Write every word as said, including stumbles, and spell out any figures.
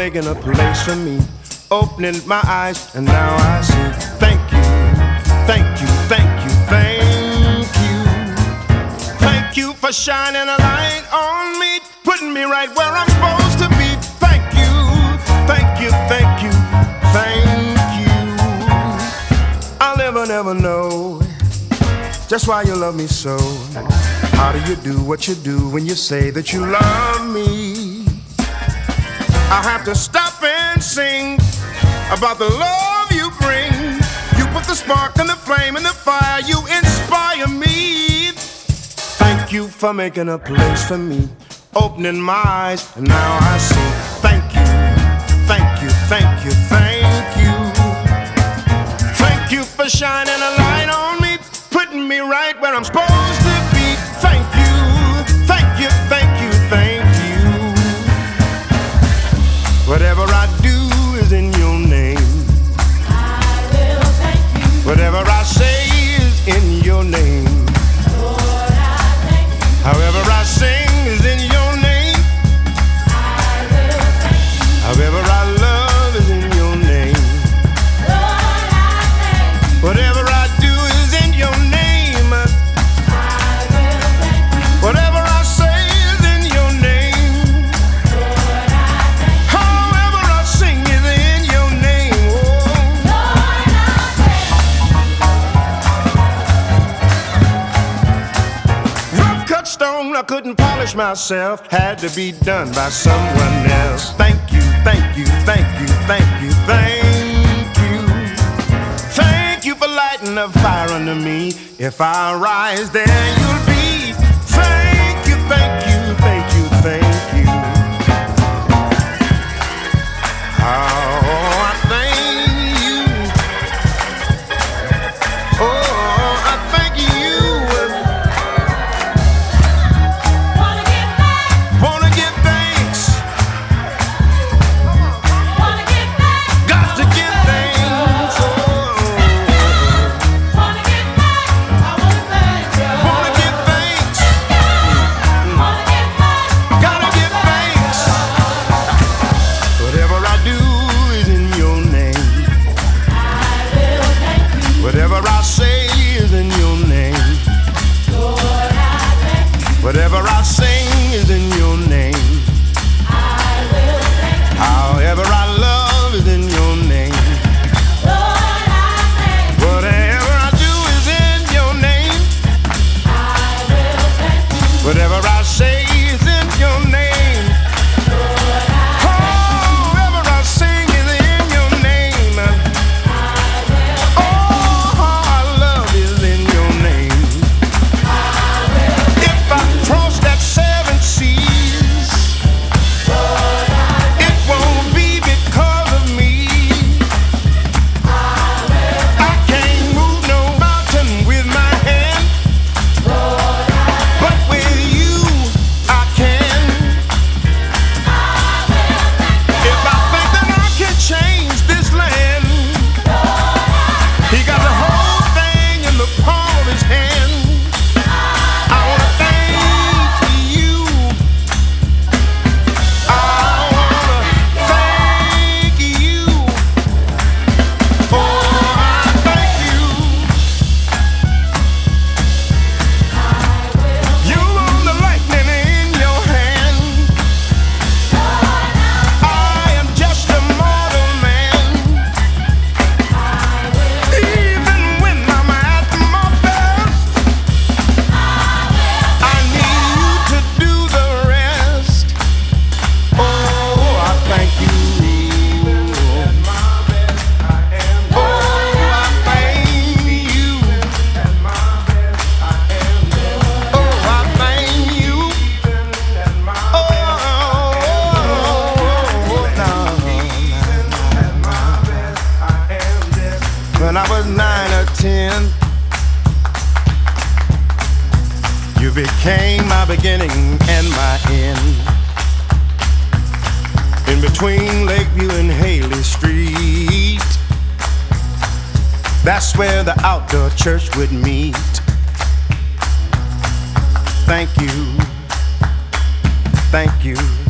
making a place for me, opening my eyes, and now I see. Thank you, thank you, thank you, thank you. Thank you for shining a light on me, putting me right where I'm supposed to be. Thank you, thank you, thank you, thank you. I'll never, never know just why you love me so. How do you do what you do when you say that you love me? I have to stop and sing about the love you bring. You put the spark and the flame and the fire. You inspire me. Thank you for making a place for me, opening my eyes, and now I see. Thank you, thank you, thank you, thank you. Thank you for shining a light on me, putting me right where I'm supposed to be. Thank you, thank you, thank you, thank you. Whatever I do is in your name. I will thank you. Whatever I say is in your name. Lord, I thank you. However I sing is in your name. I will thank you. However I love is in your name. Lord, I thank you. Whatever I do is in your name. I will thank you. Whatever I say is in your name. Lord, I thank you. However I sing is in your name. Oh. Lord, I thank you. Rough cut stone, I couldn't polish myself, had to be done by someone else. Thank you, thank you, thank you, thank you, thank you. Thank you for lighting a fire under me. If I rise, there you'll be. Thank you, thank you, thank you, thank you. Oh, I thank you. Oh, I thank you. Wanna give back, Wanna give thanks, wanna give back, got to give thanks. Oh, wanna give back, I wanna thank you. wanna give thanks, Wanna give back, gotta give thanks. Whatever I do is in your name. I will thank you. Whatever I say is in your name. Lord, I thank you. Whatever I sing is in your name. I will thank you. However I love is in your name. Lord, I thank you. Whatever I do is in your name. I will thank you. Whatever I say is in your name. Lord, I However I sing is in your name. Oh, how I love is in your name. If I cross that seven seas, it won't be because of me. I can't move no mountain with my hand, but with you I can. If I think that I can change this land, he got the whole thing in the palm of his hand. I wanna thank you. I wanna thank you. Oh, I thank you. You own the lightning in your hand. I am just a mortal man. Even when I'm at my best, I need you to do the rest. Oh, I thank you. Oh, I thank you. Oh, I thank you. When I was nine or ten, you became my beginning and my end. In between Lakeview and Haley Street, that's where the outdoor church would meet. Thank you, thank you.